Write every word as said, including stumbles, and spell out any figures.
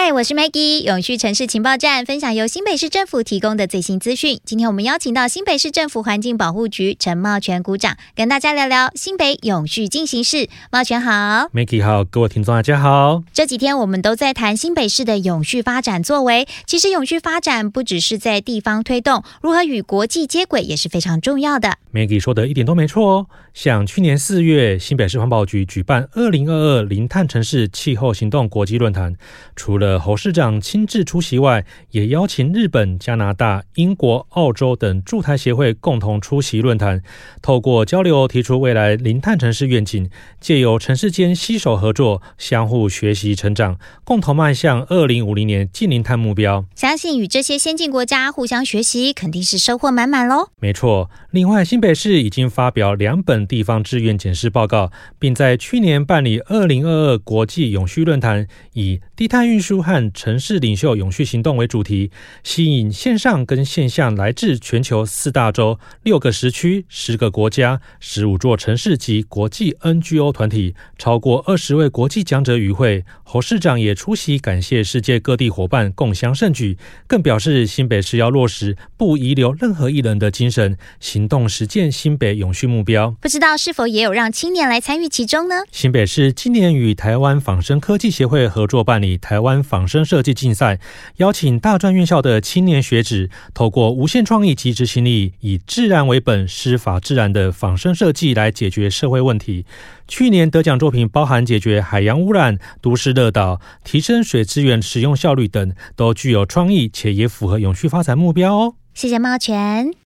嗨，我是 Maggie， 永续城市情报站分享由新北市政府提供的最新资讯。今天我们邀请到新北市政府环境保护局陈茂全股长，跟大家聊聊新北永续进行式。茂全好。 Maggie 好，各位听众大家好。 这几天我们都在谈新北市的永续发展作为，其实永续发展不只是在地方推动，如何与国际接轨也是非常重要的。 Maggie 说的一点都没错哦。像去年四月，新北市环保局举办二零二二零碳城市气候行动国际论坛，除了侯市长亲自出席外，也邀请日本、加拿大、英国、澳洲等驻台协会共同出席论坛，透过交流提出未来零碳城市愿景，借由城市间携手合作，相互学习成长，共同迈向二零五零年净零碳目标。 相信与这些先进国家互相学习，肯定是收获满满咯。 没错，另外新北市已经发表两本地方志愿检视报告，并在去年办理二零二二国际永续论坛，以低碳运输和城市领袖永续行动为主题，吸引线上跟线下来自全球四大洲、六个时区、十个国家、十五座城市及国际 N G O 团体，超过二十位国际讲者与会。侯市长也出席，感谢世界各地伙伴共襄盛举，更表示新北市要落实不遗留任何一人的精神，行动实践新北永续目标。 不知道是否也有让青年来参与其中呢？ 新北市今年与台湾仿生科技协会合作办理台湾仿生设计竞赛，邀请大专院校的青年学子，透过无限创意及执行力，以自然为本、师法自然的仿生设计来解决社会问题。去年得奖作品包含解决海洋污染、都市热岛、提升水资源使用效率等，都具有创意且也符合永续发展目标哦。 谢谢茂全。